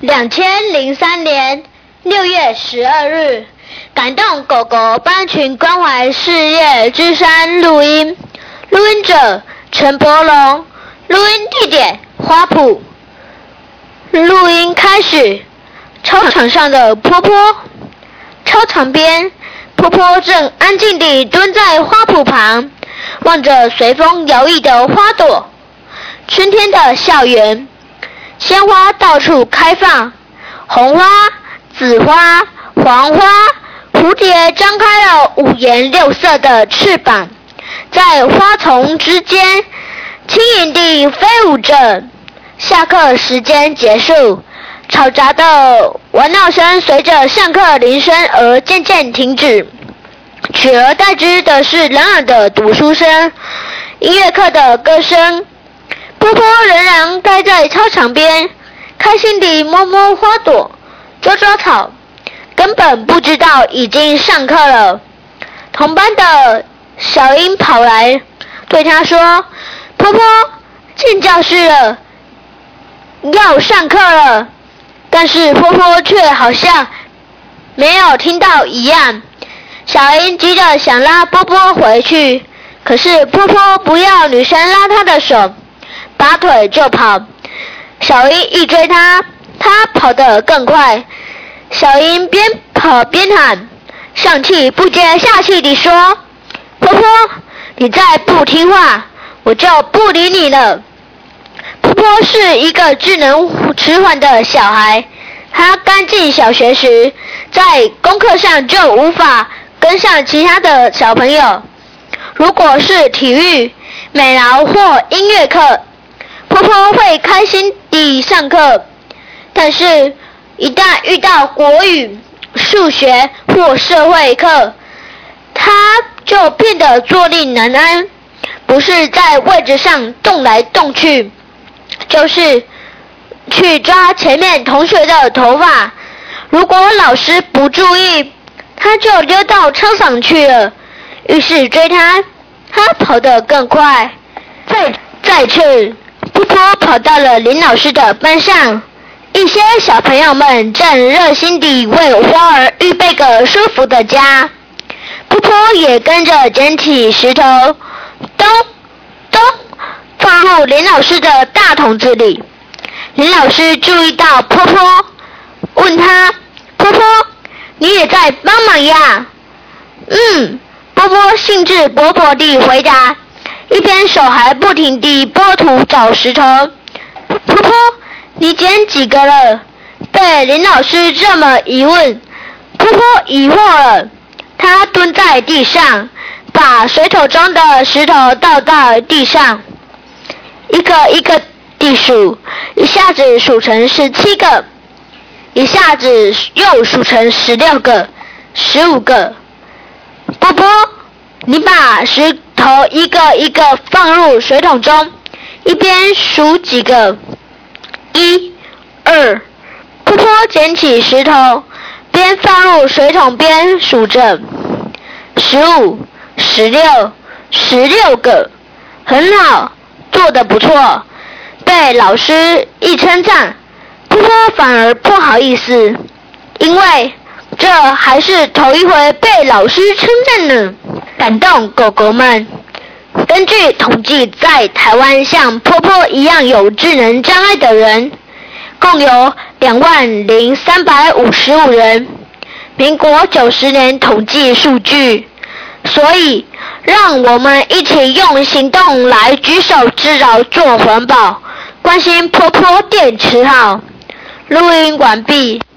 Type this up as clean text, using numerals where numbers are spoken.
2003年6月12日，感动狗狗班群关怀事业之山录音，录音者陈柏龙，录音地点花圃。录音开始，操场上的波波，操场边，波波正安静地蹲在花圃旁，望着随风摇曳的花朵。春天的校园，鲜花到处开放，红花、紫花、黄花，蝴蝶张开了五颜六色的翅膀，在花丛之间轻盈地飞舞着。下课时间结束，嘈杂的玩闹声随着上课铃声而渐渐停止，取而代之的是冷冷的读书声、音乐课的歌声。波波仍然待在操场边，开心地摸摸花朵，抓抓草，根本不知道已经上课了。同班的小英跑来对他说：“波波，进教室了，要上课了。”但是波波却好像没有听到一样。小英急着想拉波波回去，可是波波不要女生拉他的手，拔腿就跑。小英一追他，他跑得更快。小英边跑边喊，上气不接下气地说：“波波，你再不听话，我就不理你了。”波波是一个智能迟缓的小孩，他刚进小学时，在功课上就无法跟上其他的小朋友。如果是体育、美劳或音乐课，波波会开心地上课，但是一旦遇到国语、数学或社会课，他就变得坐立难安，不是在位置上动来动去，就是去抓前面同学的头发。如果老师不注意，他就溜到操场去了。于是追他，他跑得更快。再次，波波跑到了林老师的班上，一些小朋友们正热心地为花儿预备个舒服的家。波波也跟着捡起石头，咚咚放入林老师的大桶子里。林老师注意到波波，问他：“波波，你也在帮忙呀？”“波波兴致勃勃地回答，一边手还不停地拨土找石头。“波波，你捡几个了？”被林老师这么一问，波波疑惑了。他蹲在地上，把水桶中的石头倒到地上，一个一个地数，一下子数成17个，一下子又数成16个、15个。“波波，你把石头一个一个放入水桶中，一边数几个。”“1、2。”波波捡起石头，边放入水桶边数着。“15、16、16个，很好，做得不错。”被老师一称赞，波波反而不好意思，因为这还是头一回被老师称赞呢。感动狗狗们。根据统计，在台湾像波波一样有智能障碍的人，共有20355人。民国90年统计数据。所以，让我们一起用行动来举手之劳做环保，关心波波电池号。录音完毕。